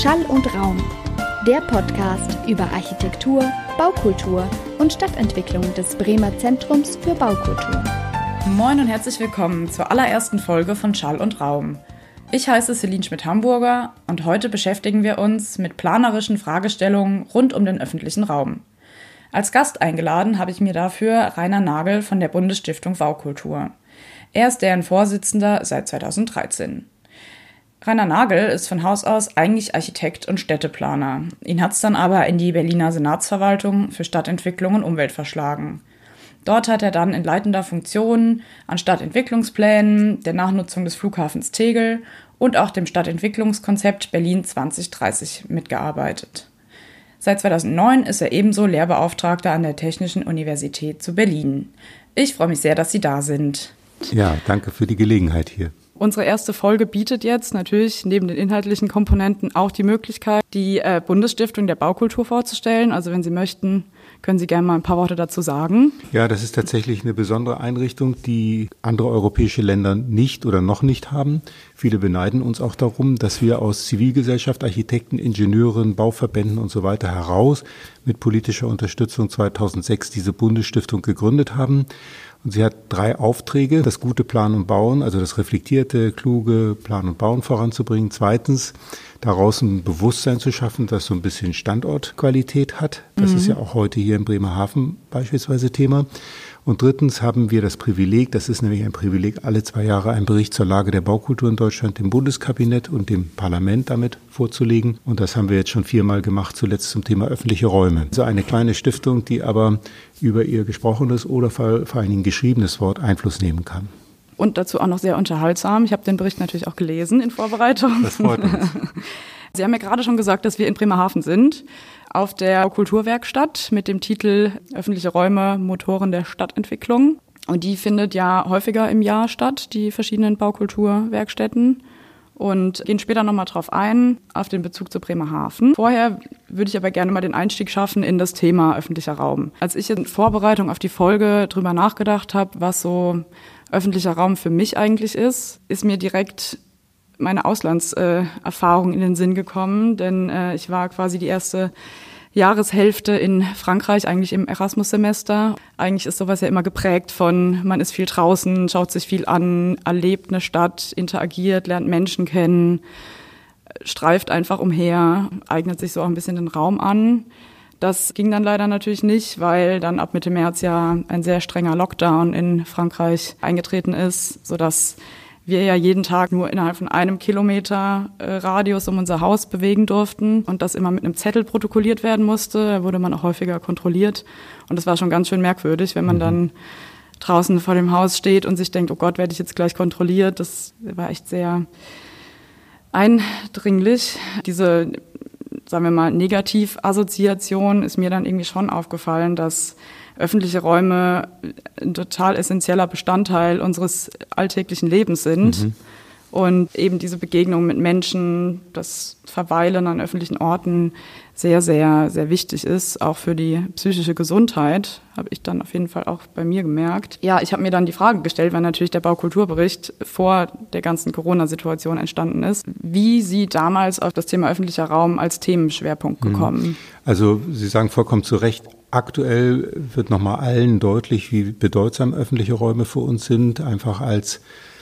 Schall und Raum, der Podcast über Architektur, Baukultur und Stadtentwicklung des Bremer Zentrums für Baukultur. Moin und herzlich willkommen zur allerersten Folge von Schall und Raum. Ich heiße Celine Schmidt-Hamburger und heute beschäftigen wir uns mit planerischen Fragestellungen rund um den öffentlichen Raum. Als Gast eingeladen habe ich mir dafür Rainer Nagel von der Bundesstiftung Baukultur. Er ist deren Vorsitzender seit 2013. Rainer Nagel ist von Haus aus eigentlich Architekt und Städteplaner. Ihn hat es dann aber in die Berliner Senatsverwaltung für Stadtentwicklung und Umwelt verschlagen. Dort hat er dann in leitender Funktion an Stadtentwicklungsplänen, der Nachnutzung des Flughafens Tegel und auch dem Stadtentwicklungskonzept Berlin 2030 mitgearbeitet. Seit 2009 ist er ebenso Lehrbeauftragter an der Technischen Universität zu Berlin. Ich freue mich sehr, dass Sie da sind. Ja, danke für die Gelegenheit hier. Unsere erste Folge bietet jetzt natürlich neben den inhaltlichen Komponenten auch die Möglichkeit, die Bundesstiftung der Baukultur vorzustellen. Also wenn Sie möchten, können Sie gerne mal ein paar Worte dazu sagen. Ja, das ist tatsächlich eine besondere Einrichtung, die andere europäische Länder nicht oder noch nicht haben. Viele beneiden uns auch darum, dass wir aus Zivilgesellschaft, Architekten, Ingenieuren, Bauverbänden und so weiter heraus mit politischer Unterstützung 2006 diese Bundesstiftung gegründet haben. Und sie hat 3 Aufträge: das gute Planen und Bauen, also das reflektierte, kluge Planen und Bauen voranzubringen. Zweitens, daraus ein Bewusstsein zu schaffen, das so ein bisschen Standortqualität hat. Das ist ja auch heute hier in Bremerhaven beispielsweise Thema. Und drittens haben wir das Privileg, das ist nämlich ein Privileg, alle 2 Jahre einen Bericht zur Lage der Baukultur in Deutschland dem Bundeskabinett und dem Parlament damit vorzulegen. Und das haben wir jetzt schon 4-mal gemacht, zuletzt zum Thema öffentliche Räume. Also eine kleine Stiftung, die aber über ihr gesprochenes oder vor allen Dingen geschriebenes Wort Einfluss nehmen kann. Und dazu auch noch sehr unterhaltsam. Ich habe den Bericht natürlich auch gelesen in Vorbereitung. Das freut uns. Sie haben ja gerade schon gesagt, dass wir in Bremerhaven sind, auf der Kulturwerkstatt mit dem Titel Öffentliche Räume, Motoren der Stadtentwicklung. Und die findet ja häufiger im Jahr statt, die verschiedenen Baukulturwerkstätten. Und gehen später nochmal drauf ein, auf den Bezug zu Bremerhaven. Vorher würde ich aber gerne mal den Einstieg schaffen in das Thema öffentlicher Raum. Als ich in Vorbereitung auf die Folge drüber nachgedacht habe, was so öffentlicher Raum für mich eigentlich ist mir direkt meine Auslandserfahrung in den Sinn gekommen, denn ich war quasi die erste Jahreshälfte in Frankreich, eigentlich im Erasmus-Semester. Eigentlich ist sowas ja immer geprägt von, man ist viel draußen, schaut sich viel an, erlebt eine Stadt, interagiert, lernt Menschen kennen, streift einfach umher, eignet sich so auch ein bisschen den Raum an. Das ging dann leider natürlich nicht, weil dann ab Mitte März ja ein sehr strenger Lockdown in Frankreich eingetreten ist, sodass wir ja jeden Tag nur innerhalb von 1 Kilometer Radius um unser Haus bewegen durften und das immer mit einem Zettel protokolliert werden musste. Da wurde man auch häufiger kontrolliert und das war schon ganz schön merkwürdig, wenn man dann draußen vor dem Haus steht und sich denkt, oh Gott, werde ich jetzt gleich kontrolliert. Das war echt sehr eindringlich. Diese, sagen wir mal, Negativassoziation ist mir dann irgendwie schon aufgefallen, dass öffentliche Räume ein total essentieller Bestandteil unseres alltäglichen Lebens sind. Und eben diese Begegnung mit Menschen, das Verweilen an öffentlichen Orten sehr, sehr, sehr wichtig ist, auch für die psychische Gesundheit, habe ich dann auf jeden Fall auch bei mir gemerkt. Ja, ich habe mir dann die Frage gestellt, weil natürlich der Baukulturbericht vor der ganzen Corona-Situation entstanden ist, wie Sie damals auf das Thema öffentlicher Raum als Themenschwerpunkt gekommen? Also Sie sagen vollkommen zu Recht, aktuell wird nochmal allen deutlich, wie bedeutsam öffentliche Räume für uns sind, einfach als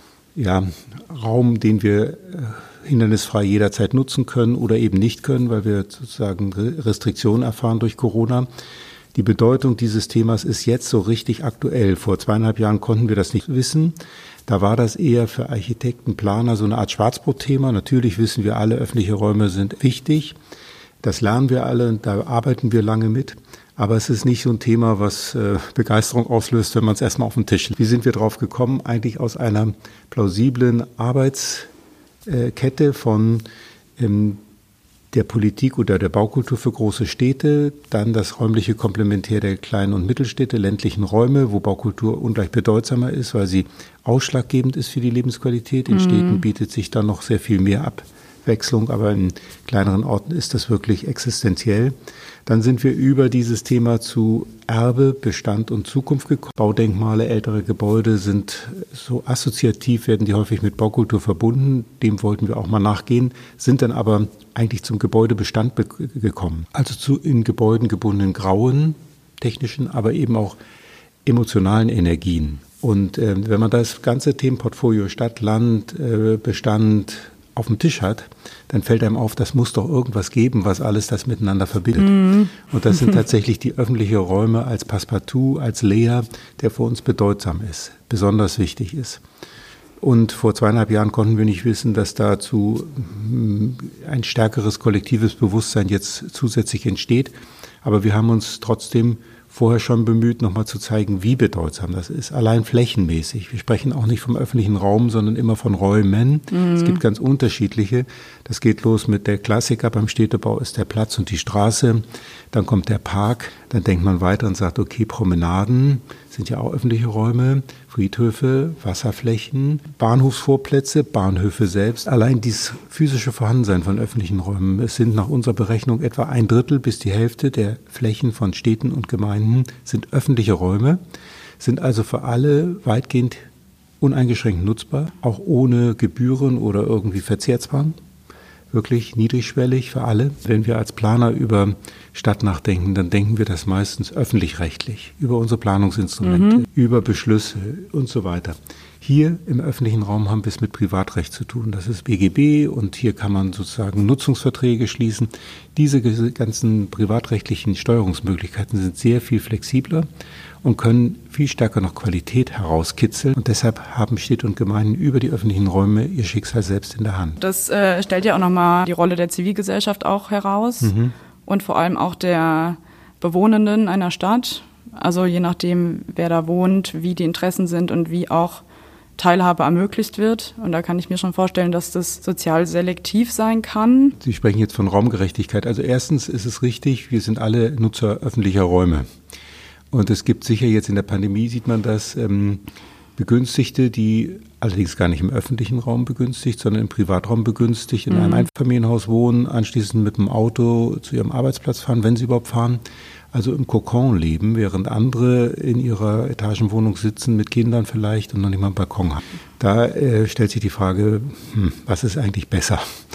Raum, den wir hindernisfrei jederzeit nutzen können oder eben nicht können, weil wir sozusagen Restriktionen erfahren durch Corona. Die Bedeutung dieses Themas ist jetzt so richtig aktuell. Vor 2,5 Jahren konnten wir das nicht wissen. Da war das eher für Architekten, Planer so eine Art Schwarzbrotthema. Natürlich wissen wir alle, öffentliche Räume sind wichtig. Das lernen wir alle und da arbeiten wir lange mit. Aber es ist nicht so ein Thema, was Begeisterung auslöst, wenn man es erstmal auf dem Tisch legt. Wie sind wir drauf gekommen? Eigentlich aus einer plausiblen Arbeitskette von der Politik oder der Baukultur für große Städte, dann das räumliche Komplementär der kleinen und Mittelstädte, ländlichen Räume, wo Baukultur ungleich bedeutsamer ist, weil sie ausschlaggebend ist für die Lebensqualität. In Städten bietet sich dann noch sehr viel mehr ab, Abwechslung, aber in kleineren Orten ist das wirklich existenziell. Dann sind wir über dieses Thema zu Erbe, Bestand und Zukunft gekommen. Baudenkmale, ältere Gebäude sind so assoziativ, werden die häufig mit Baukultur verbunden. Dem wollten wir auch mal nachgehen, sind dann aber eigentlich zum Gebäudebestand gekommen. Also zu in Gebäuden gebundenen grauen, technischen, aber eben auch emotionalen Energien. Und wenn man das ganze Themenportfolio Stadt, Land, Bestand auf dem Tisch hat, dann fällt einem auf, das muss doch irgendwas geben, was alles das miteinander verbindet. Und das sind tatsächlich die öffentlichen Räume als Passepartout, als Layer, der für uns bedeutsam ist, besonders wichtig ist. Und vor 2,5 Jahren konnten wir nicht wissen, dass dazu ein stärkeres kollektives Bewusstsein jetzt zusätzlich entsteht. Aber wir haben uns trotzdem vorher schon bemüht, nochmal zu zeigen, wie bedeutsam das ist, allein flächenmäßig. Wir sprechen auch nicht vom öffentlichen Raum, sondern immer von Räumen. Es gibt ganz unterschiedliche. Das geht los mit der Klassiker beim Städtebau ist der Platz und die Straße. Dann kommt der Park. Dann denkt man weiter und sagt, okay, Promenaden sind ja auch öffentliche Räume, Friedhöfe, Wasserflächen, Bahnhofsvorplätze, Bahnhöfe selbst. Allein dieses physische Vorhandensein von öffentlichen Räumen. Es sind nach unserer Berechnung etwa 1/3 bis die Hälfte der Flächen von Städten und Gemeinden sind öffentliche Räume, sind also für alle weitgehend uneingeschränkt nutzbar, auch ohne Gebühren oder irgendwie Verzehrzwang. Wirklich niedrigschwellig für alle. Wenn wir als Planer über Stadt nachdenken, dann denken wir das meistens öffentlich-rechtlich, über unsere Planungsinstrumente, über Beschlüsse und so weiter. Hier im öffentlichen Raum haben wir es mit Privatrecht zu tun. Das ist BGB und hier kann man sozusagen Nutzungsverträge schließen. Diese ganzen privatrechtlichen Steuerungsmöglichkeiten sind sehr viel flexibler und können viel stärker noch Qualität herauskitzeln. Und deshalb haben Städte und Gemeinden über die öffentlichen Räume ihr Schicksal selbst in der Hand. Das stellt ja auch nochmal die Rolle der Zivilgesellschaft auch heraus und vor allem auch der Bewohnenden einer Stadt. Also je nachdem, wer da wohnt, wie die Interessen sind und wie auch Teilhabe ermöglicht wird. Und da kann ich mir schon vorstellen, dass das sozial selektiv sein kann. Sie sprechen jetzt von Raumgerechtigkeit. Also erstens ist es richtig, wir sind alle Nutzer öffentlicher Räume. Und es gibt sicher jetzt in der Pandemie, sieht man das, Begünstigte, die allerdings gar nicht im öffentlichen Raum begünstigt, sondern im Privatraum begünstigt, in einem Einfamilienhaus wohnen, anschließend mit dem Auto zu ihrem Arbeitsplatz fahren, wenn sie überhaupt fahren. Also im Kokon leben, während andere in ihrer Etagenwohnung sitzen mit Kindern vielleicht und noch nicht mal einen Balkon haben. Da stellt sich die Frage, was ist eigentlich besser?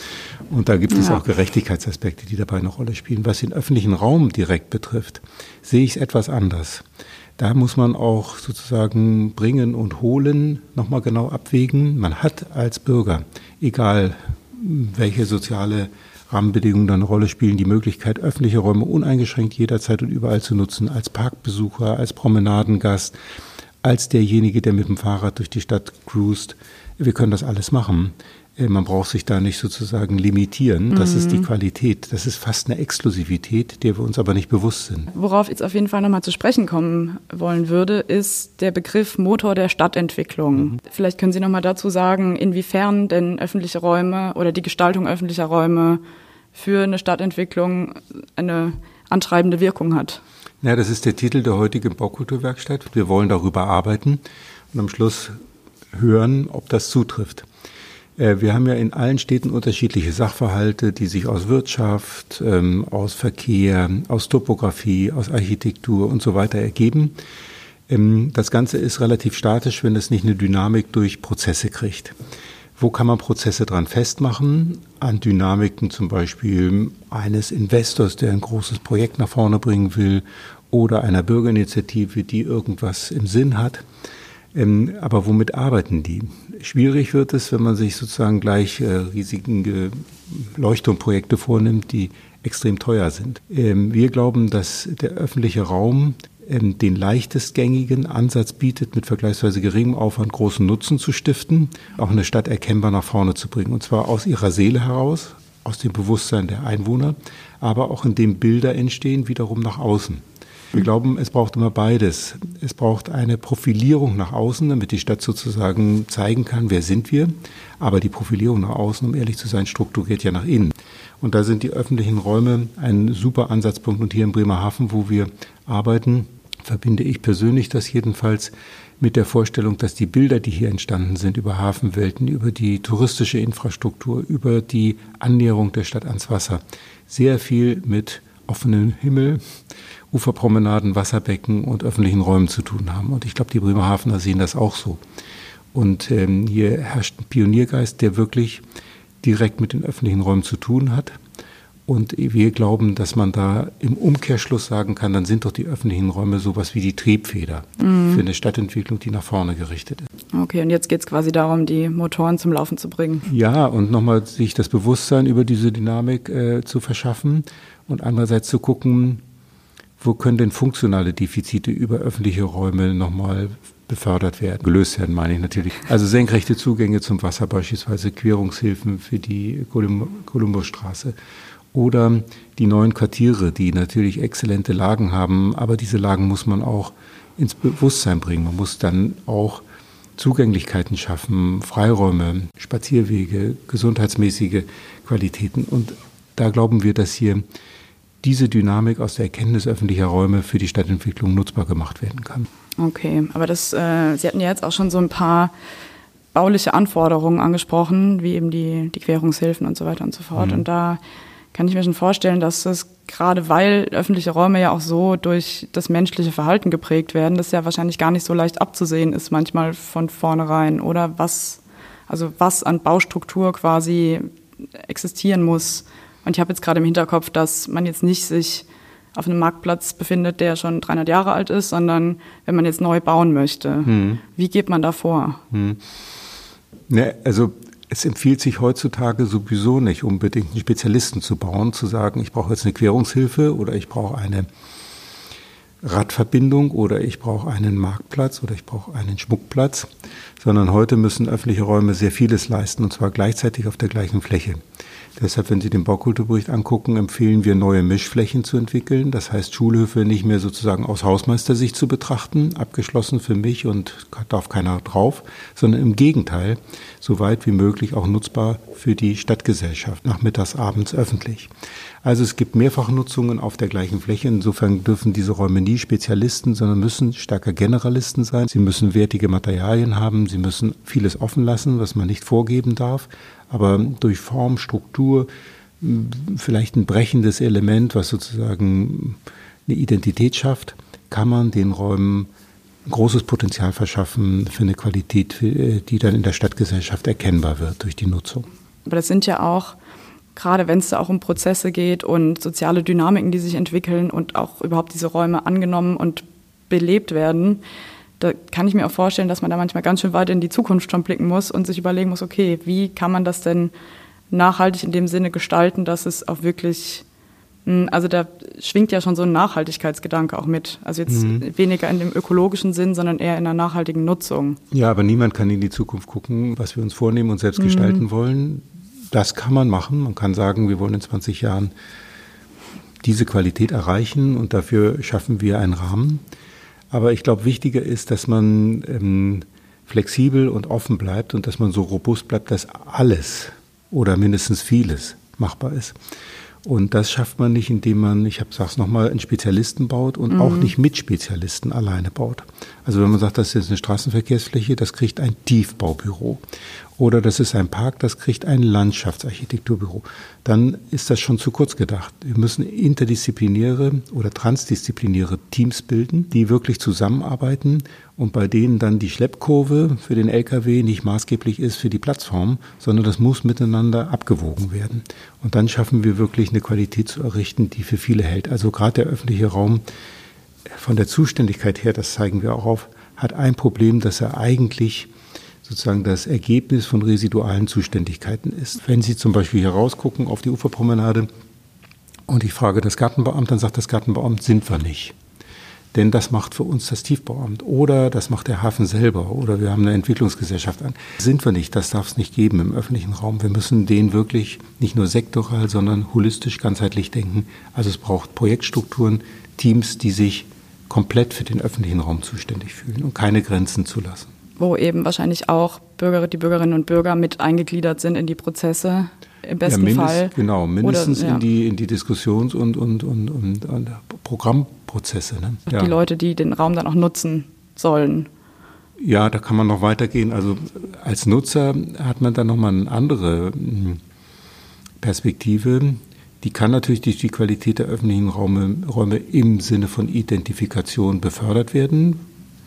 Und da gibt es auch Gerechtigkeitsaspekte, die dabei eine Rolle spielen. Was den öffentlichen Raum direkt betrifft, sehe ich es etwas anders. Da muss man auch sozusagen bringen und holen nochmal genau abwägen. Man hat als Bürger, egal welche soziale Rahmenbedingungen da eine Rolle spielen, die Möglichkeit, öffentliche Räume uneingeschränkt jederzeit und überall zu nutzen, als Parkbesucher, als Promenadengast, als derjenige, der mit dem Fahrrad durch die Stadt cruist. Wir können das alles machen. Man braucht sich da nicht sozusagen limitieren. Das ist die Qualität. Das ist fast eine Exklusivität, der wir uns aber nicht bewusst sind. Worauf ich jetzt auf jeden Fall nochmal zu sprechen kommen wollen würde, ist der Begriff Motor der Stadtentwicklung. Vielleicht können Sie nochmal dazu sagen, inwiefern denn öffentliche Räume oder die Gestaltung öffentlicher Räume für eine Stadtentwicklung eine antreibende Wirkung hat. Ja, das ist der Titel der heutigen Baukulturwerkstatt. Wir wollen darüber arbeiten und am Schluss hören, ob das zutrifft. Wir haben ja in allen Städten unterschiedliche Sachverhalte, die sich aus Wirtschaft, aus Verkehr, aus Topografie, aus Architektur und so weiter ergeben. Das Ganze ist relativ statisch, wenn es nicht eine Dynamik durch Prozesse kriegt. Wo kann man Prozesse dran festmachen? An Dynamiken zum Beispiel eines Investors, der ein großes Projekt nach vorne bringen will, oder einer Bürgerinitiative, die irgendwas im Sinn hat. Aber womit arbeiten die? Schwierig wird es, wenn man sich sozusagen gleich riesigen Leuchtturmprojekte vornimmt, die extrem teuer sind. Wir glauben, dass der öffentliche Raum den leichtestgängigen Ansatz bietet, mit vergleichsweise geringem Aufwand großen Nutzen zu stiften, auch eine Stadt erkennbar nach vorne zu bringen. Und zwar aus ihrer Seele heraus, aus dem Bewusstsein der Einwohner, aber auch indem Bilder entstehen, wiederum nach außen. Wir glauben, es braucht immer beides. Es braucht eine Profilierung nach außen, damit die Stadt sozusagen zeigen kann, wer sind wir. Aber die Profilierung nach außen, um ehrlich zu sein, strukturiert ja nach innen. Und da sind die öffentlichen Räume ein super Ansatzpunkt. Und hier in Bremerhaven, wo wir arbeiten, verbinde ich persönlich das jedenfalls mit der Vorstellung, dass die Bilder, die hier entstanden sind über Hafenwelten, über die touristische Infrastruktur, über die Annäherung der Stadt ans Wasser, sehr viel mit offenem Himmel, Uferpromenaden, Wasserbecken und öffentlichen Räumen zu tun haben. Und ich glaube, die Bremerhavener sehen das auch so. Und hier herrscht ein Pioniergeist, der wirklich direkt mit den öffentlichen Räumen zu tun hat. Und wir glauben, dass man da im Umkehrschluss sagen kann, dann sind doch die öffentlichen Räume sowas wie die Triebfeder für eine Stadtentwicklung, die nach vorne gerichtet ist. Okay, und jetzt geht es quasi darum, die Motoren zum Laufen zu bringen. Ja, und nochmal sich das Bewusstsein über diese Dynamik zu verschaffen und andererseits zu gucken, wo können denn funktionale Defizite über öffentliche Räume nochmal befördert werden, gelöst werden, meine ich natürlich. Also senkrechte Zugänge zum Wasser, beispielsweise Querungshilfen für die Kolumbusstraße. Oder die neuen Quartiere, die natürlich exzellente Lagen haben, aber diese Lagen muss man auch ins Bewusstsein bringen. Man muss dann auch Zugänglichkeiten schaffen, Freiräume, Spazierwege, gesundheitsmäßige Qualitäten. Und da glauben wir, dass hier diese Dynamik aus der Erkenntnis öffentlicher Räume für die Stadtentwicklung nutzbar gemacht werden kann. Okay, aber Sie hatten ja jetzt auch schon so ein paar bauliche Anforderungen angesprochen, wie eben die Querungshilfen und so weiter und so fort. Und da kann ich mir schon vorstellen, dass das gerade weil öffentliche Räume ja auch so durch das menschliche Verhalten geprägt werden, das ja wahrscheinlich gar nicht so leicht abzusehen ist manchmal von vornherein oder was an Baustruktur quasi existieren muss. Und ich habe jetzt gerade im Hinterkopf, dass man jetzt nicht sich auf einem Marktplatz befindet, der schon 300 Jahre alt ist, sondern wenn man jetzt neu bauen möchte. Wie geht man da vor? Ne, also es empfiehlt sich heutzutage sowieso nicht unbedingt einen Spezialisten zu bauen, zu sagen, ich brauche jetzt eine Querungshilfe oder ich brauche eine Radverbindung oder ich brauche einen Marktplatz oder ich brauche einen Schmuckplatz, sondern heute müssen öffentliche Räume sehr vieles leisten und zwar gleichzeitig auf der gleichen Fläche. Deshalb, wenn Sie den Baukulturbericht angucken, empfehlen wir, neue Mischflächen zu entwickeln. Das heißt, Schulhöfe nicht mehr sozusagen aus Hausmeistersicht zu betrachten, abgeschlossen für mich und darf keiner drauf, sondern im Gegenteil, so weit wie möglich auch nutzbar für die Stadtgesellschaft, nachmittags, abends öffentlich. Also es gibt Mehrfachnutzungen auf der gleichen Fläche. Insofern dürfen diese Räume nie Spezialisten, sondern müssen stärker Generalisten sein. Sie müssen wertige Materialien haben, sie müssen vieles offen lassen, was man nicht vorgeben darf. Aber durch Form, Struktur, vielleicht ein brechendes Element, was sozusagen eine Identität schafft, kann man den Räumen ein großes Potenzial verschaffen für eine Qualität, die dann in der Stadtgesellschaft erkennbar wird durch die Nutzung. Aber das sind ja auch, gerade wenn es da auch um Prozesse geht und soziale Dynamiken, die sich entwickeln und auch überhaupt diese Räume angenommen und belebt werden, da kann ich mir auch vorstellen, dass man da manchmal ganz schön weit in die Zukunft schon blicken muss und sich überlegen muss, okay, wie kann man das denn nachhaltig in dem Sinne gestalten, dass es auch wirklich, also da schwingt ja schon so ein Nachhaltigkeitsgedanke auch mit. Also jetzt weniger in dem ökologischen Sinn, sondern eher in einer nachhaltigen Nutzung. Ja, aber niemand kann in die Zukunft gucken, was wir uns vornehmen und selbst gestalten wollen. Das kann man machen. Man kann sagen, wir wollen in 20 Jahren diese Qualität erreichen und dafür schaffen wir einen Rahmen. Aber ich glaube, wichtiger ist, dass man flexibel und offen bleibt und dass man so robust bleibt, dass alles oder mindestens vieles machbar ist. Und das schafft man nicht, indem man, sag's nochmal, einen Spezialisten baut und auch nicht mit Spezialisten alleine baut. Also wenn man sagt, das ist jetzt eine Straßenverkehrsfläche, das kriegt ein Tiefbaubüro. Oder das ist ein Park, das kriegt ein Landschaftsarchitekturbüro. Dann ist das schon zu kurz gedacht. Wir müssen interdisziplinäre oder transdisziplinäre Teams bilden, die wirklich zusammenarbeiten und bei denen dann die Schleppkurve für den LKW nicht maßgeblich ist für die Platzform, sondern das muss miteinander abgewogen werden. Und dann schaffen wir wirklich eine Qualität zu errichten, die für viele hält. Also gerade der öffentliche Raum von der Zuständigkeit her, das zeigen wir auch auf, hat ein Problem, dass er eigentlich sozusagen das Ergebnis von residualen Zuständigkeiten ist. Wenn Sie zum Beispiel hier rausgucken auf die Uferpromenade und ich frage das Gartenbauamt, dann sagt das Gartenbauamt, sind wir nicht. Denn das macht für uns das Tiefbauamt oder das macht der Hafen selber oder wir haben eine Entwicklungsgesellschaft an. Sind wir nicht, das darf es nicht geben im öffentlichen Raum. Wir müssen den wirklich nicht nur sektoral, sondern holistisch, ganzheitlich denken. Also es braucht Projektstrukturen, Teams, die sich komplett für den öffentlichen Raum zuständig fühlen und keine Grenzen zulassen. Wo eben wahrscheinlich auch die Bürgerinnen und Bürger mit eingegliedert sind in die Prozesse, im besten Fall. Genau, mindestens oder, in die Diskussions- und Programmprozesse. Ne? Ja. Die Leute, die den Raum dann auch nutzen sollen. Ja, da kann man noch weitergehen. Also als Nutzer hat man dann nochmal eine andere Perspektive. Die kann natürlich durch die Qualität der öffentlichen Räume im Sinne von Identifikation befördert werden.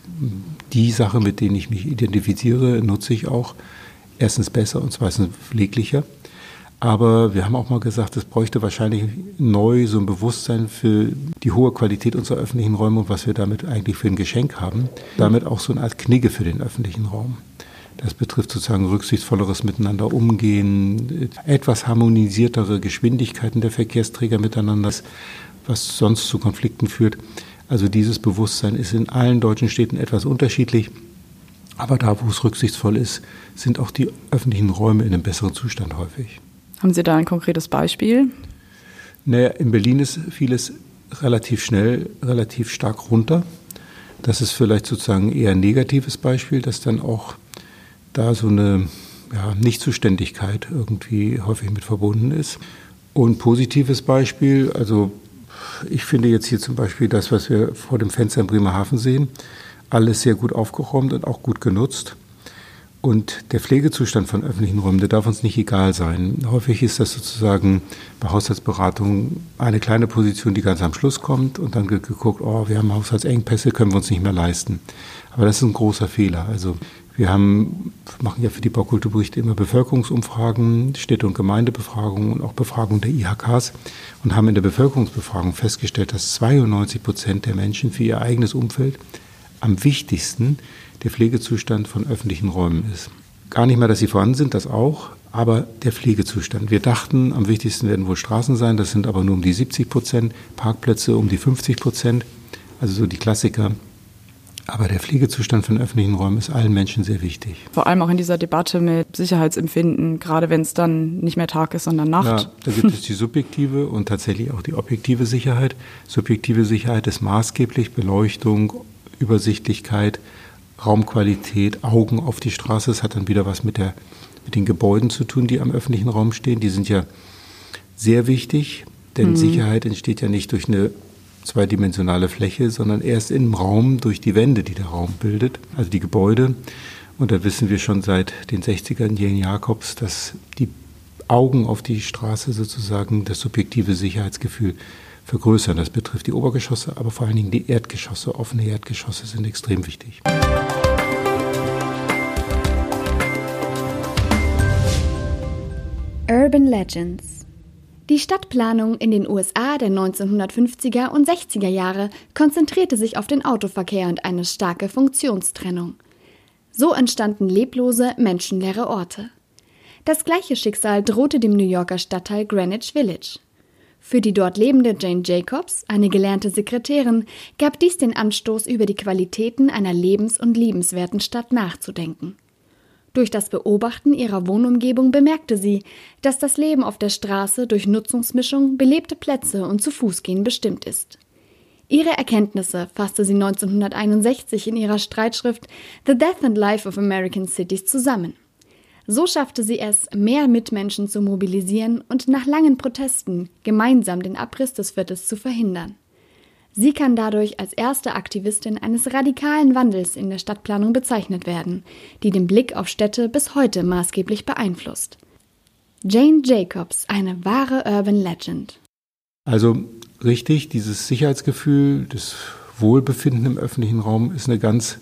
Die Sache, mit denen ich mich identifiziere, nutze ich auch erstens besser und zweitens pfleglicher. Aber wir haben auch mal gesagt, es bräuchte wahrscheinlich neu so ein Bewusstsein für die hohe Qualität unserer öffentlichen Räume und was wir damit eigentlich für ein Geschenk haben. Damit auch so eine Art Knigge für den öffentlichen Raum. Das betrifft sozusagen rücksichtsvolleres Miteinander umgehen, etwas harmonisiertere Geschwindigkeiten der Verkehrsträger miteinander, was sonst zu Konflikten führt. Also dieses Bewusstsein ist in allen deutschen Städten etwas unterschiedlich. Aber da, wo es rücksichtsvoll ist, sind auch die öffentlichen Räume in einem besseren Zustand häufig. Haben Sie da ein konkretes Beispiel? Naja, in Berlin ist vieles relativ schnell, relativ stark runter. Das ist vielleicht sozusagen eher ein negatives Beispiel, dass dann auch da so eine Nichtzuständigkeit irgendwie häufig mit verbunden ist. Und positives Beispiel, also ich finde jetzt hier zum Beispiel das, was wir vor dem Fenster in Bremerhaven sehen, alles sehr gut aufgeräumt und auch gut genutzt. Und der Pflegezustand von öffentlichen Räumen, der darf uns nicht egal sein. Häufig ist das sozusagen bei Haushaltsberatungen eine kleine Position, die ganz am Schluss kommt und dann wird geguckt, wir haben Haushaltsengpässe, können wir uns nicht mehr leisten. Aber das ist ein großer Fehler. Also wir machen ja für die Baukulturberichte immer Bevölkerungsumfragen, Städte- und Gemeindebefragungen und auch Befragungen der IHKs und haben in der Bevölkerungsbefragung festgestellt, dass 92% der Menschen für ihr eigenes Umfeld am wichtigsten der Pflegezustand von öffentlichen Räumen ist. Gar nicht mehr, dass sie vorhanden sind, das auch, aber der Pflegezustand. Wir dachten, am wichtigsten werden wohl Straßen sein, das sind aber nur um die 70%, Parkplätze um die 50%, also so die Klassiker. Aber der Pflegezustand von öffentlichen Räumen ist allen Menschen sehr wichtig. Vor allem auch in dieser Debatte mit Sicherheitsempfinden, gerade wenn es dann nicht mehr Tag ist, sondern Nacht. Ja, da gibt es die subjektive und tatsächlich auch die objektive Sicherheit. Subjektive Sicherheit ist maßgeblich Beleuchtung, Übersichtlichkeit, Raumqualität, Augen auf die Straße. Das hat dann wieder was mit den Gebäuden zu tun, die am öffentlichen Raum stehen. Die sind ja sehr wichtig, denn Sicherheit entsteht ja nicht durch eine zweidimensionale Fläche, sondern erst im Raum durch die Wände, die der Raum bildet, also die Gebäude. Und da wissen wir schon seit den 60ern, Jane Jacobs, dass die Augen auf die Straße sozusagen das subjektive Sicherheitsgefühl vergrößern. Das betrifft die Obergeschosse, aber vor allen Dingen die Erdgeschosse. Offene Erdgeschosse sind extrem wichtig. Urban Legends. Die Stadtplanung in den USA der 1950er und 60er Jahre konzentrierte sich auf den Autoverkehr und eine starke Funktionstrennung. So entstanden leblose, menschenleere Orte. Das gleiche Schicksal drohte dem New Yorker Stadtteil Greenwich Village. Für die dort lebende Jane Jacobs, eine gelernte Sekretärin, gab dies den Anstoß, über die Qualitäten einer lebens- und liebenswerten Stadt nachzudenken. Durch das Beobachten ihrer Wohnumgebung bemerkte sie, dass das Leben auf der Straße durch Nutzungsmischung, belebte Plätze und Zu-Fuß-Gehen bestimmt ist. Ihre Erkenntnisse fasste sie 1961 in ihrer Streitschrift The Death and Life of American Cities zusammen. So schaffte sie es, mehr Mitmenschen zu mobilisieren und nach langen Protesten gemeinsam den Abriss des Viertels zu verhindern. Sie kann dadurch als erste Aktivistin eines radikalen Wandels in der Stadtplanung bezeichnet werden, die den Blick auf Städte bis heute maßgeblich beeinflusst. Jane Jacobs, eine wahre Urban Legend. Also richtig, dieses Sicherheitsgefühl, das Wohlbefinden im öffentlichen Raum ist hat eine ganz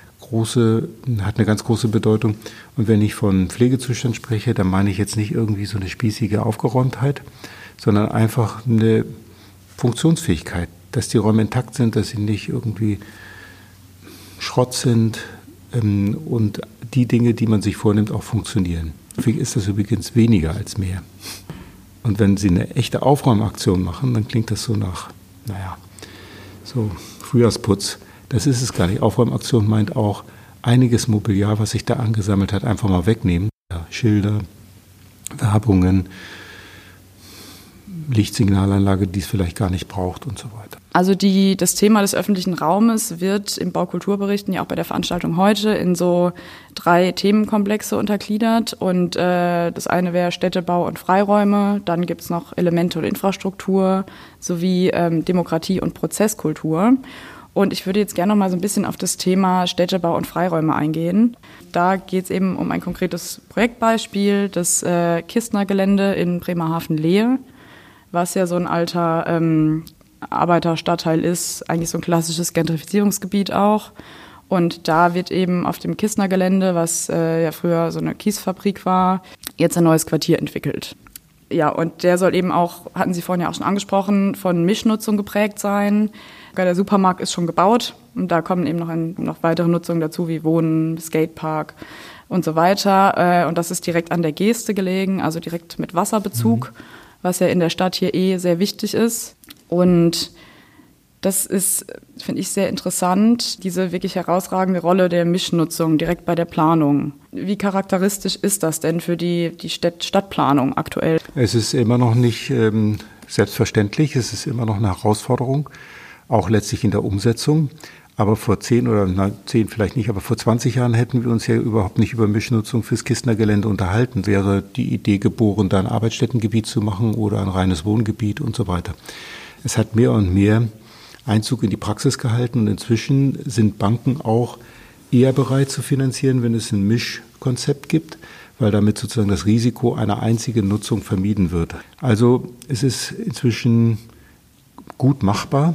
große Bedeutung. Und wenn ich von Pflegezustand spreche, dann meine ich jetzt nicht irgendwie so eine spießige Aufgeräumtheit, sondern einfach eine Funktionsfähigkeit, dass die Räume intakt sind, dass sie nicht irgendwie Schrott sind und die Dinge, die man sich vornimmt, auch funktionieren. Häufig ist das übrigens weniger als mehr. Und wenn Sie eine echte Aufräumaktion machen, dann klingt das so nach, so Frühjahrsputz. Das ist es gar nicht. Aufräumaktion meint auch einiges Mobiliar, was sich da angesammelt hat, einfach mal wegnehmen. Ja, Schilder, Werbungen, Lichtsignalanlage, die es vielleicht gar nicht braucht und so weiter. Also das Thema des öffentlichen Raumes wird im Baukulturberichten, ja auch bei der Veranstaltung heute, in so 3 Themenkomplexe untergliedert. Und das eine wäre Städtebau und Freiräume, dann gibt's noch Elemente und Infrastruktur sowie Demokratie und Prozesskultur. Und ich würde jetzt gerne noch mal so ein bisschen auf das Thema Städtebau und Freiräume eingehen. Da geht es eben um ein konkretes Projektbeispiel, das Kistner-Gelände in Bremerhaven-Lehe, was ja so ein alter Arbeiterstadtteil ist, eigentlich so ein klassisches Gentrifizierungsgebiet auch. Und da wird eben auf dem Kistner-Gelände, was ja früher so eine Kiesfabrik war, jetzt ein neues Quartier entwickelt. Ja, und der soll eben auch, hatten Sie vorhin ja auch schon angesprochen, von Mischnutzung geprägt sein. Der Supermarkt ist schon gebaut und da kommen eben noch weitere Nutzungen dazu, wie Wohnen, Skatepark und so weiter. Und das ist direkt an der Geeste gelegen, also direkt mit Wasserbezug, was ja in der Stadt hier sehr wichtig ist. Und das ist, finde ich, sehr interessant, diese wirklich herausragende Rolle der Mischnutzung direkt bei der Planung. Wie charakteristisch ist das denn für die Stadtplanung aktuell? Es ist immer noch nicht selbstverständlich, es ist immer noch eine Herausforderung, auch letztlich in der Umsetzung. Aber vor 10 vielleicht nicht, aber vor 20 Jahren hätten wir uns ja überhaupt nicht über Mischnutzung fürs Kistner Gelände unterhalten. Wäre die Idee geboren, da ein Arbeitsstättengebiet zu machen oder ein reines Wohngebiet und so weiter. Es hat mehr und mehr Einzug in die Praxis gehalten und inzwischen sind Banken auch eher bereit zu finanzieren, wenn es ein Mischkonzept gibt, weil damit sozusagen das Risiko einer einzigen Nutzung vermieden wird. Also es ist inzwischen gut machbar.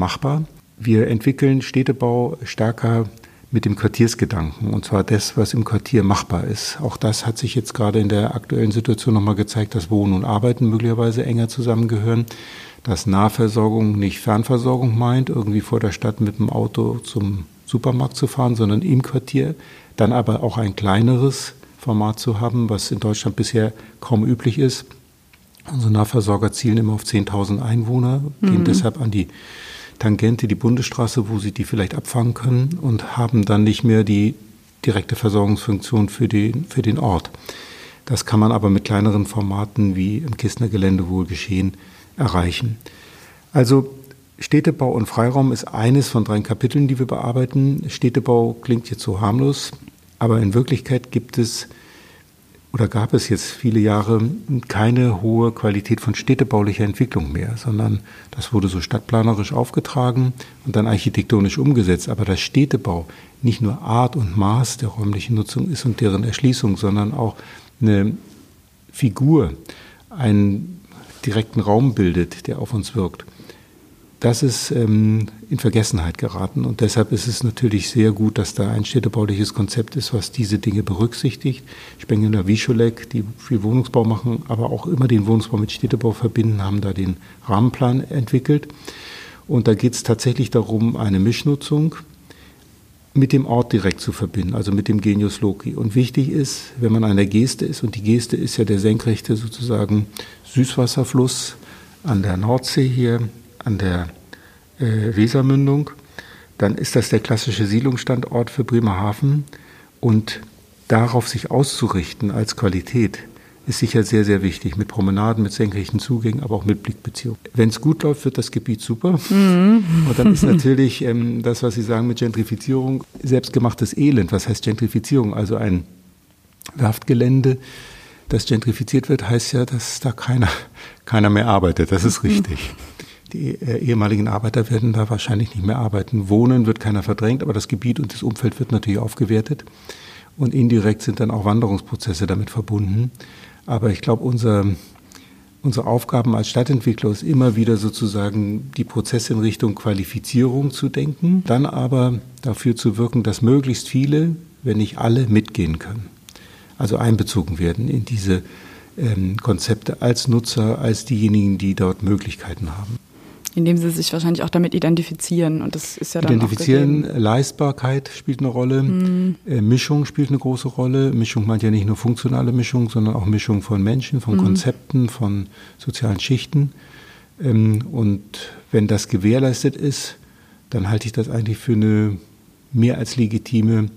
Wir entwickeln Städtebau stärker mit dem Quartiersgedanken, und zwar das, was im Quartier machbar ist. Auch das hat sich jetzt gerade in der aktuellen Situation nochmal gezeigt, dass Wohnen und Arbeiten möglicherweise enger zusammengehören, dass Nahversorgung nicht Fernversorgung meint, irgendwie vor der Stadt mit dem Auto zum Supermarkt zu fahren, sondern im Quartier, dann aber auch ein kleineres Format zu haben, was in Deutschland bisher kaum üblich ist. Unsere Nahversorger zielen immer auf 10.000 Einwohner, gehen deshalb an die Tangente, die Bundesstraße, wo sie die vielleicht abfangen können und haben dann nicht mehr die direkte Versorgungsfunktion für den Ort. Das kann man aber mit kleineren Formaten wie im Kistner Gelände wohl geschehen erreichen. Also Städtebau und Freiraum ist eines von 3 Kapiteln, die wir bearbeiten. Städtebau klingt jetzt so harmlos, aber in Wirklichkeit gab es jetzt viele Jahre keine hohe Qualität von städtebaulicher Entwicklung mehr, sondern das wurde so stadtplanerisch aufgetragen und dann architektonisch umgesetzt. Aber dass Städtebau nicht nur Art und Maß der räumlichen Nutzung ist und deren Erschließung, sondern auch eine Figur, einen direkten Raum bildet, der auf uns wirkt. Das ist in Vergessenheit geraten und deshalb ist es natürlich sehr gut, dass da ein städtebauliches Konzept ist, was diese Dinge berücksichtigt. Spengler, Wischolek, die viel Wohnungsbau machen, aber auch immer den Wohnungsbau mit Städtebau verbinden, haben da den Rahmenplan entwickelt. Und da geht es tatsächlich darum, eine Mischnutzung mit dem Ort direkt zu verbinden, also mit dem Genius Loci. Und wichtig ist, wenn man an der Geeste ist, und die Geeste ist ja der senkrechte sozusagen Süßwasserfluss an der Nordsee hier, an der Wesermündung, dann ist das der klassische Siedlungsstandort für Bremerhaven und darauf sich auszurichten als Qualität ist sicher sehr, sehr wichtig, mit Promenaden, mit senkrechten Zugängen, aber auch mit Blickbeziehung. Wenn es gut läuft, wird das Gebiet super. Und dann ist natürlich das, was Sie sagen mit Gentrifizierung, selbstgemachtes Elend. Was heißt Gentrifizierung? Also ein Werftgelände, das gentrifiziert wird, heißt ja, dass da keiner mehr arbeitet. Das ist richtig. Die ehemaligen Arbeiter werden da wahrscheinlich nicht mehr arbeiten. Wohnen wird keiner verdrängt, aber das Gebiet und das Umfeld wird natürlich aufgewertet. Und indirekt sind dann auch Wanderungsprozesse damit verbunden. Aber ich glaube, unsere Aufgaben als Stadtentwickler ist immer wieder sozusagen die Prozesse in Richtung Qualifizierung zu denken, dann aber dafür zu wirken, dass möglichst viele, wenn nicht alle, mitgehen können. Also einbezogen werden in diese Konzepte als Nutzer, als diejenigen, die dort Möglichkeiten haben. Indem sie sich wahrscheinlich auch damit identifizieren und das ist ja dann Identifizieren, auch Leistbarkeit spielt eine Rolle, Mischung spielt eine große Rolle. Mischung meint ja nicht nur funktionale Mischung, sondern auch Mischung von Menschen, von Konzepten, von sozialen Schichten. Und wenn das gewährleistet ist, dann halte ich das eigentlich für eine mehr als legitime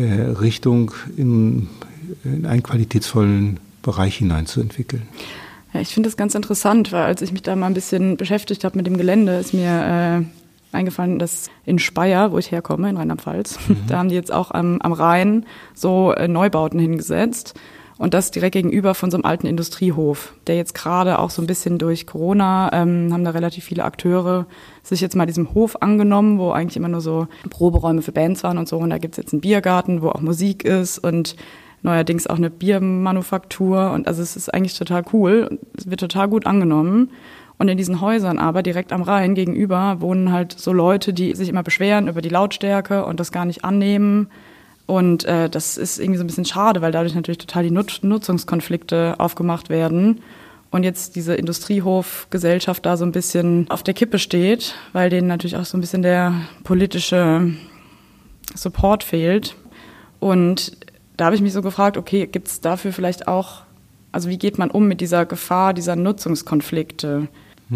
Richtung in einen qualitätsvollen Bereich hineinzuentwickeln. Ja, ich finde das ganz interessant, weil als ich mich da mal ein bisschen beschäftigt habe mit dem Gelände, ist mir eingefallen, dass in Speyer, wo ich herkomme, in Rheinland-Pfalz, da haben die jetzt auch am Rhein so Neubauten hingesetzt. Und das direkt gegenüber von so einem alten Industriehof, der jetzt gerade auch so ein bisschen durch Corona, haben da relativ viele Akteure sich jetzt mal diesem Hof angenommen, wo eigentlich immer nur so Proberäume für Bands waren und so. Und da gibt's jetzt einen Biergarten, wo auch Musik ist und neuerdings auch eine Biermanufaktur. Und also es ist eigentlich total cool und es wird total gut angenommen. Und in diesen Häusern aber direkt am Rhein gegenüber wohnen halt so Leute, die sich immer beschweren über die Lautstärke und das gar nicht annehmen. Und das ist irgendwie so ein bisschen schade, weil dadurch natürlich total die Nutzungskonflikte aufgemacht werden. Und jetzt diese Industriehofgesellschaft da so ein bisschen auf der Kippe steht, weil denen natürlich auch so ein bisschen der politische Support fehlt. Und da habe ich mich so gefragt, okay, gibt es dafür vielleicht auch, also wie geht man um mit dieser Gefahr dieser Nutzungskonflikte?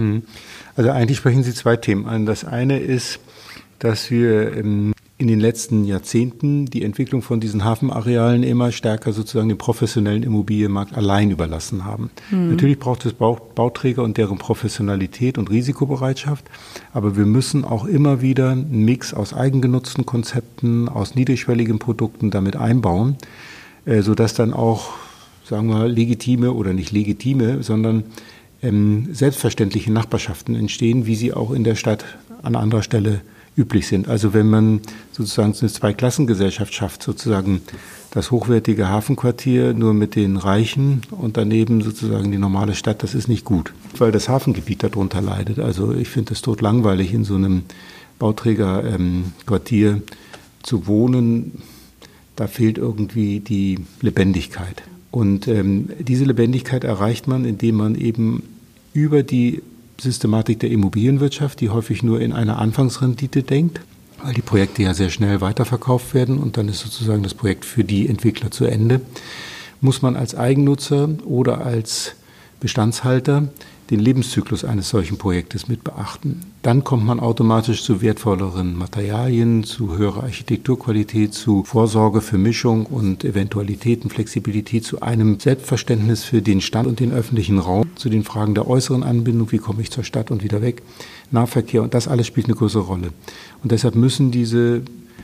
Also eigentlich sprechen Sie zwei Themen an. Das eine ist, dass wir in den letzten Jahrzehnten die Entwicklung von diesen Hafenarealen immer stärker sozusagen dem professionellen Immobilienmarkt allein überlassen haben. Natürlich braucht es Bauträger und deren Professionalität und Risikobereitschaft, aber wir müssen auch immer wieder einen Mix aus eigengenutzten Konzepten, aus niedrigschwelligen Produkten damit einbauen, sodass dann auch, sagen wir, legitime oder nicht legitime, sondern selbstverständliche Nachbarschaften entstehen, wie sie auch in der Stadt an anderer Stelle üblich sind. Also wenn man sozusagen eine Zweiklassengesellschaft schafft, sozusagen das hochwertige Hafenquartier nur mit den Reichen und daneben sozusagen die normale Stadt, das ist nicht gut, weil das Hafengebiet darunter leidet. Also ich finde es totlangweilig, in so einem Bauträgerquartier zu wohnen. Da fehlt irgendwie die Lebendigkeit. Und diese Lebendigkeit erreicht man, indem man eben über die Systematik der Immobilienwirtschaft, die häufig nur in einer Anfangsrendite denkt, weil die Projekte ja sehr schnell weiterverkauft werden und dann ist sozusagen das Projekt für die Entwickler zu Ende, muss man als Eigennutzer oder als Bestandshalter den Lebenszyklus eines solchen Projektes mit beachten. Dann kommt man automatisch zu wertvolleren Materialien, zu höherer Architekturqualität, zu Vorsorge für Mischung und Eventualitäten, Flexibilität, zu einem Selbstverständnis für den Stand und den öffentlichen Raum, zu den Fragen der äußeren Anbindung, wie komme ich zur Stadt und wieder weg, Nahverkehr und das alles spielt eine größere Rolle. Und deshalb müssen diese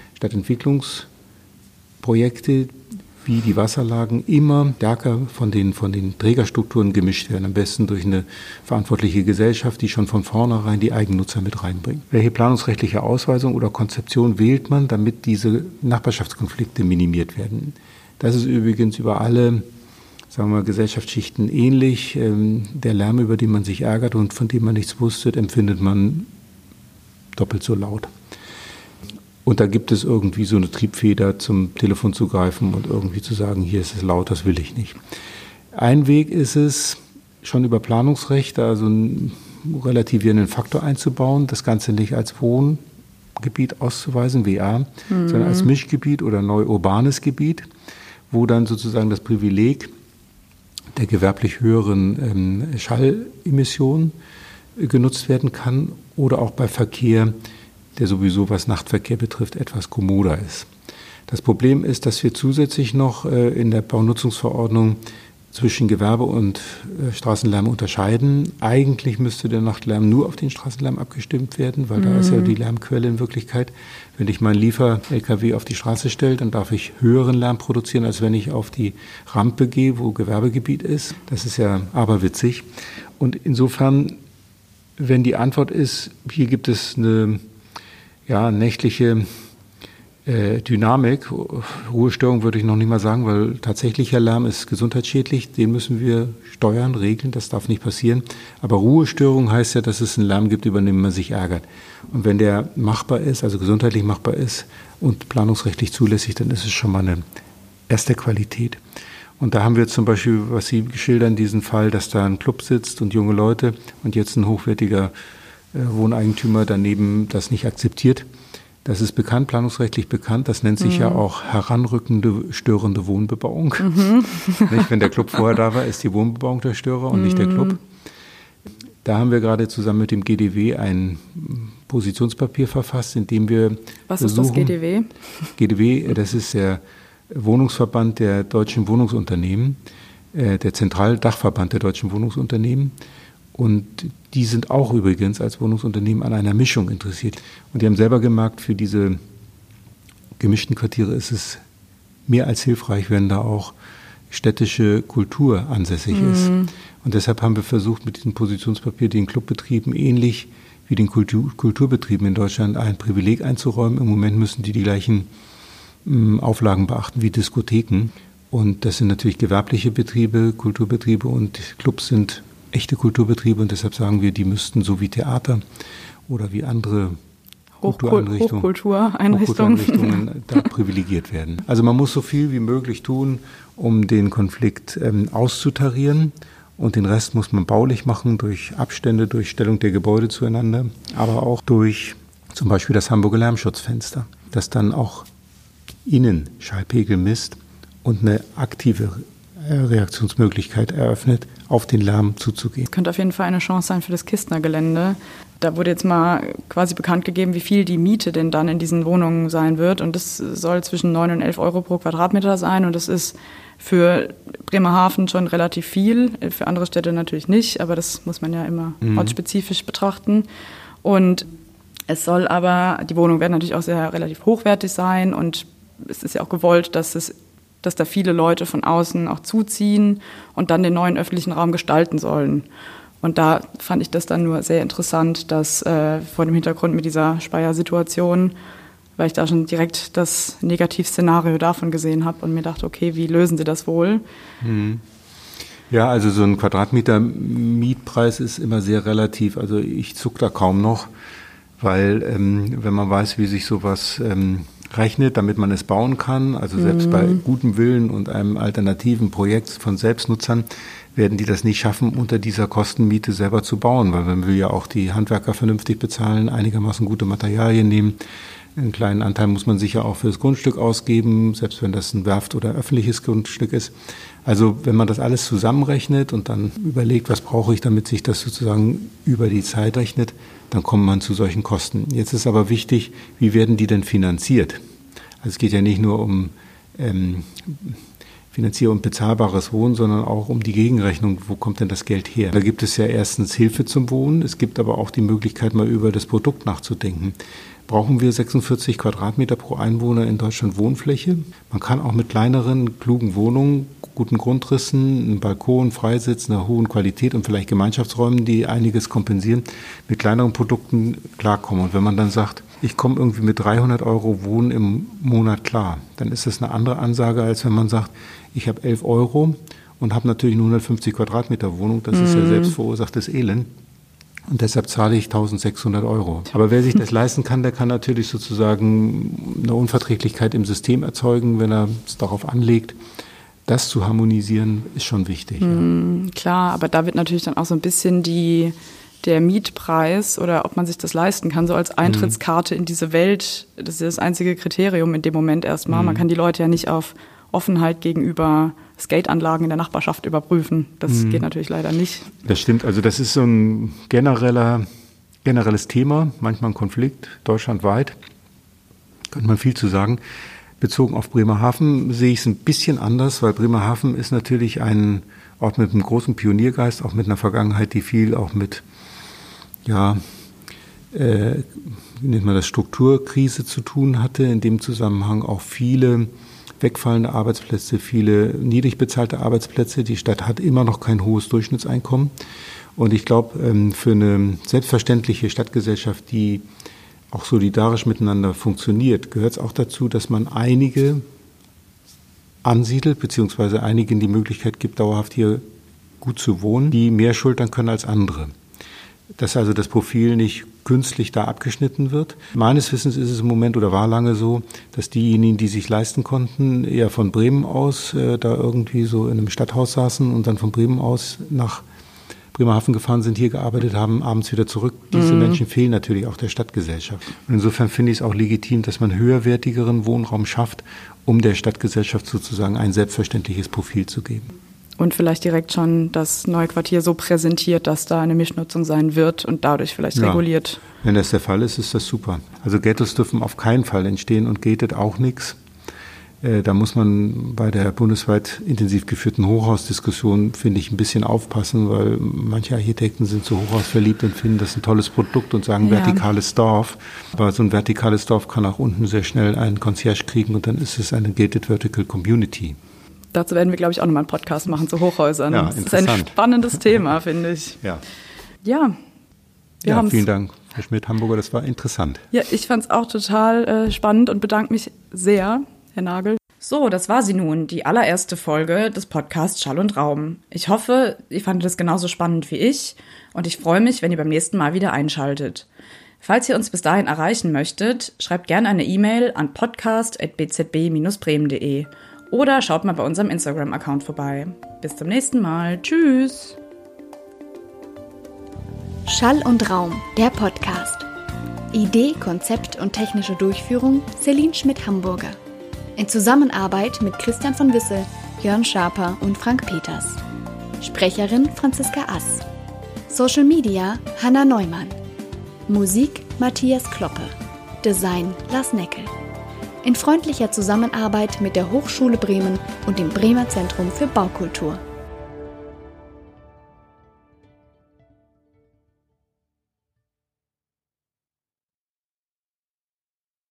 Stadtentwicklungsprojekte wie die Wasserlagen immer stärker von den Trägerstrukturen gemischt werden. Am besten durch eine verantwortliche Gesellschaft, die schon von vornherein die Eigennutzer mit reinbringt. Welche planungsrechtliche Ausweisung oder Konzeption wählt man, damit diese Nachbarschaftskonflikte minimiert werden? Das ist übrigens über alle, sagen wir, Gesellschaftsschichten ähnlich. Der Lärm, über den man sich ärgert und von dem man nichts wusste, empfindet man doppelt so laut. Und da gibt es irgendwie so eine Triebfeder, zum Telefon zu greifen und irgendwie zu sagen, hier ist es laut, das will ich nicht. Ein Weg ist es, schon über Planungsrecht, also einen relativierenden Faktor einzubauen, das Ganze nicht als Wohngebiet auszuweisen, WA, sondern als Mischgebiet oder neu urbanes Gebiet, wo dann sozusagen das Privileg der gewerblich höheren Schallemissionen genutzt werden kann oder auch bei Verkehr, der sowieso, was Nachtverkehr betrifft, etwas kommoder ist. Das Problem ist, dass wir zusätzlich noch in der Baunutzungsverordnung zwischen Gewerbe und Straßenlärm unterscheiden. Eigentlich müsste der Nachtlärm nur auf den Straßenlärm abgestimmt werden, weil da ist ja die Lärmquelle in Wirklichkeit. Wenn ich meinen Liefer-LKW auf die Straße stelle, dann darf ich höheren Lärm produzieren, als wenn ich auf die Rampe gehe, wo Gewerbegebiet ist. Das ist ja aberwitzig. Und insofern, wenn die Antwort ist, hier gibt es eine nächtliche Dynamik, Ruhestörung würde ich noch nicht mal sagen, weil tatsächlicher Lärm ist gesundheitsschädlich, den müssen wir steuern, regeln, das darf nicht passieren. Aber Ruhestörung heißt ja, dass es einen Lärm gibt, über den man sich ärgert. Und wenn der machbar ist, also gesundheitlich machbar ist und planungsrechtlich zulässig, dann ist es schon mal eine erste Qualität. Und da haben wir zum Beispiel, was Sie schildern, diesen Fall, dass da ein Club sitzt und junge Leute und jetzt ein hochwertiger Wohneigentümer daneben das nicht akzeptiert. Das ist bekannt, planungsrechtlich bekannt. Das nennt sich ja auch heranrückende, störende Wohnbebauung. Nicht, wenn der Club vorher da war, ist die Wohnbebauung der Störer und nicht der Club. Da haben wir gerade zusammen mit dem GDW ein Positionspapier verfasst, in dem wir Was ist das GDW? GDW, das ist der Wohnungsverband der deutschen Wohnungsunternehmen. der Zentraldachverband der deutschen Wohnungsunternehmen. Und die sind auch übrigens als Wohnungsunternehmen an einer Mischung interessiert. Und die haben selber gemerkt, für diese gemischten Quartiere ist es mehr als hilfreich, wenn da auch städtische Kultur ansässig ist. Und deshalb haben wir versucht, mit diesem Positionspapier den Clubbetrieben ähnlich wie den Kulturbetrieben in Deutschland ein Privileg einzuräumen. Im Moment müssen die gleichen Auflagen beachten wie Diskotheken. Und das sind natürlich gewerbliche Betriebe, Kulturbetriebe, und Clubs sind echte Kulturbetriebe, und deshalb sagen wir, die müssten so wie Theater oder wie andere Hochkultureinrichtungen da privilegiert werden. Also man muss so viel wie möglich tun, um den Konflikt auszutarieren, und den Rest muss man baulich machen durch Abstände, durch Stellung der Gebäude zueinander, aber auch durch zum Beispiel das Hamburger Lärmschutzfenster, das dann auch innen Schallpegel misst und eine aktive Reaktionsmöglichkeit eröffnet, auf den Lärm zuzugehen. Das könnte auf jeden Fall eine Chance sein für das Kistner Gelände. Da wurde jetzt mal quasi bekannt gegeben, wie viel die Miete denn dann in diesen Wohnungen sein wird. Und das soll zwischen 9 und 11 Euro pro Quadratmeter sein. Und das ist für Bremerhaven schon relativ viel, für andere Städte natürlich nicht. Aber das muss man ja immer ortsspezifisch betrachten. Und es soll aber, die Wohnungen werden natürlich auch sehr relativ hochwertig sein. Und es ist ja auch gewollt, dass da viele Leute von außen auch zuziehen und dann den neuen öffentlichen Raum gestalten sollen. Und da fand ich das dann nur sehr interessant, dass vor dem Hintergrund mit dieser Speyer-Situation, weil ich da schon direkt das Negativszenario davon gesehen habe und mir dachte, okay, wie lösen sie das wohl? Ja, also so ein Quadratmeter Mietpreis ist immer sehr relativ. Also ich zuck da kaum noch, weil wenn man weiß, wie sich sowas rechnet, damit man es bauen kann, also selbst bei gutem Willen und einem alternativen Projekt von Selbstnutzern, werden die das nicht schaffen, unter dieser Kostenmiete selber zu bauen, weil man will ja auch die Handwerker vernünftig bezahlen, einigermaßen gute Materialien nehmen. Einen kleinen Anteil muss man sicher auch für das Grundstück ausgeben, selbst wenn das ein Werft- oder öffentliches Grundstück ist. Also wenn man das alles zusammenrechnet und dann überlegt, was brauche ich, damit sich das sozusagen über die Zeit rechnet, dann kommt man zu solchen Kosten. Jetzt ist aber wichtig, wie werden die denn finanziert? Also es geht ja nicht nur um finanzier- und bezahlbares Wohnen, sondern auch um die Gegenrechnung, wo kommt denn das Geld her? Da gibt es ja erstens Hilfe zum Wohnen, es gibt aber auch die Möglichkeit, mal über das Produkt nachzudenken. Brauchen wir 46 Quadratmeter pro Einwohner in Deutschland Wohnfläche? Man kann auch mit kleineren, klugen Wohnungen, guten Grundrissen, einem Balkon, Freisitz, einer hohen Qualität und vielleicht Gemeinschaftsräumen, die einiges kompensieren, mit kleineren Produkten klarkommen. Und wenn man dann sagt, ich komme irgendwie mit 300 Euro Wohnen im Monat klar, dann ist das eine andere Ansage, als wenn man sagt, ich habe 11 Euro und habe natürlich eine 150 Quadratmeter Wohnung. Das ist ja selbstverursachtes Elend. Und deshalb zahle ich 1.600 Euro. Aber wer sich das leisten kann, der kann natürlich sozusagen eine Unverträglichkeit im System erzeugen, wenn er es darauf anlegt. Das zu harmonisieren, ist schon wichtig. Ja. Klar, aber da wird natürlich dann auch so ein bisschen der Mietpreis oder ob man sich das leisten kann, so als Eintrittskarte in diese Welt, das ist das einzige Kriterium in dem Moment erstmal. Man kann die Leute ja nicht auf Offenheit gegenüber Skateanlagen in der Nachbarschaft überprüfen. Das geht natürlich leider nicht. Das stimmt, also das ist so ein generelles Thema, manchmal ein Konflikt, deutschlandweit, könnte man viel zu sagen. Bezogen auf Bremerhaven sehe ich es ein bisschen anders, weil Bremerhaven ist natürlich ein Ort mit einem großen Pioniergeist, auch mit einer Vergangenheit, die viel auch mit, wie nennt man das, Strukturkrise zu tun hatte, in dem Zusammenhang auch viele wegfallende Arbeitsplätze, viele niedrig bezahlte Arbeitsplätze. Die Stadt hat immer noch kein hohes Durchschnittseinkommen. Und ich glaube, für eine selbstverständliche Stadtgesellschaft, die auch solidarisch miteinander funktioniert, gehört es auch dazu, dass man einige ansiedelt, beziehungsweise einigen die Möglichkeit gibt, dauerhaft hier gut zu wohnen, die mehr schultern können als andere. Dass also das Profil nicht künstlich da abgeschnitten wird. Meines Wissens ist es im Moment oder war lange so, dass diejenigen, die sich leisten konnten, eher von Bremen aus da irgendwie so in einem Stadthaus saßen und dann von Bremen aus nach Bremerhaven gefahren sind, hier gearbeitet haben, abends wieder zurück. Diese Menschen fehlen natürlich auch der Stadtgesellschaft. Und insofern finde ich es auch legitim, dass man höherwertigeren Wohnraum schafft, um der Stadtgesellschaft sozusagen ein selbstverständliches Profil zu geben. Und vielleicht direkt schon das neue Quartier so präsentiert, dass da eine Mischnutzung sein wird und dadurch vielleicht reguliert. Wenn das der Fall ist, ist das super. Also Ghettos dürfen auf keinen Fall entstehen und gated auch nichts. Da muss man bei der bundesweit intensiv geführten Hochhausdiskussion, finde ich, ein bisschen aufpassen, weil manche Architekten sind so hochhausverliebt und finden das ein tolles Produkt und sagen vertikales Dorf. Aber so ein vertikales Dorf kann auch unten sehr schnell einen Concierge kriegen und dann ist es eine gated vertical community. Dazu werden wir, glaube ich, auch nochmal einen Podcast machen zu Hochhäusern. Ja, das ist ein spannendes Thema, finde ich. Ja. Vielen Dank, Frau Schmidt-Hamburger, das war interessant. Ja, ich fand es auch total spannend und bedanke mich sehr, Herr Nagel. So, das war sie nun, die allererste Folge des Podcasts Schall und Raum. Ich hoffe, ihr fandet es genauso spannend wie ich und ich freue mich, wenn ihr beim nächsten Mal wieder einschaltet. Falls ihr uns bis dahin erreichen möchtet, schreibt gerne eine E-Mail an podcast@bzb-bremen.de oder schaut mal bei unserem Instagram-Account vorbei. Bis zum nächsten Mal. Tschüss! Schall und Raum, der Podcast. Idee, Konzept und technische Durchführung Celine Schmidt-Hamburger. In Zusammenarbeit mit Christian von Wissel, Jörn Schaper und Frank Peters. Sprecherin Franziska Ass. Social Media Hanna Neumann. Musik Matthias Kloppe. Design Lars Neckel. In freundlicher Zusammenarbeit mit der Hochschule Bremen und dem Bremer Zentrum für Baukultur.